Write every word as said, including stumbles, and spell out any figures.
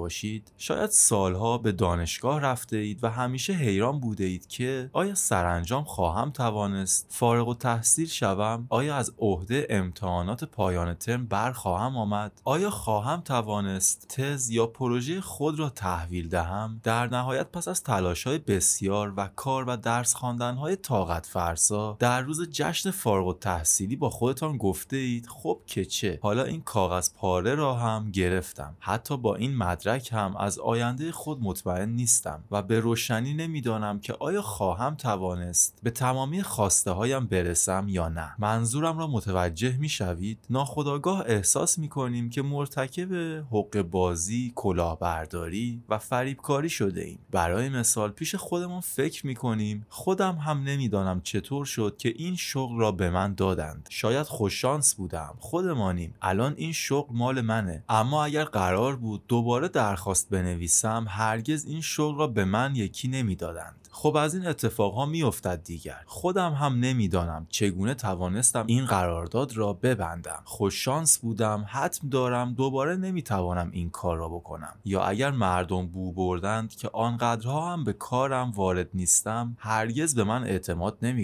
باشید، شاید سالها به دانشگاه رفته اید و همیشه حیران بوده اید که آیا سرانجام خواهم توانست فارغ التحصیل شوم؟ آیا از عهده امتحانات پایان ترم بر خواهم آمد؟ آیا خواهم توانست تز یا پروژه خود را تحویل دهم؟ در نهایت پس از تلاش‌های بسیار و کار و درس خواندن‌های طاقت فرسا، در روز جشن فارغ التحصیلی با خودتان گفته اید خب که چه، حالا این کاغذ پاره را هم گرفتم. حتی با این مدرک هم از آینده خود مطمئن نیستم و به روشنی نمیدانم که آیا خواهم توانست به تمامی خواسته هایم برسم یا نه. منظورم را متوجه میشوید؟ ناخودآگاه احساس میکنیم که مرتکب حقه بازی، کلاهبرداری و فریبکاری شده ایم. برای مثال پیش خودمون فکر میکنیم خودم هم نمیدانم چطور شد که این شغل را به من دادند. شاید خوششانس بودم، خودمانیم، الان این شغل مال منه. اما اگر قرار بود دوباره درخواست بنویسم هرگز این شغل را به من یکی نمیدادند. خب از این اتفاقها میافتد دیگر. خودم هم نمیدانم چگونه توانستم این قرارداد را ببندم. خوششانس بودم، حتم دارم دوباره نمیتوانم این کار را بکنم. یا اگر مردم بو بردند که آنقدرها هم به کارم وارد نیستم هرگز به من اعتماد نمی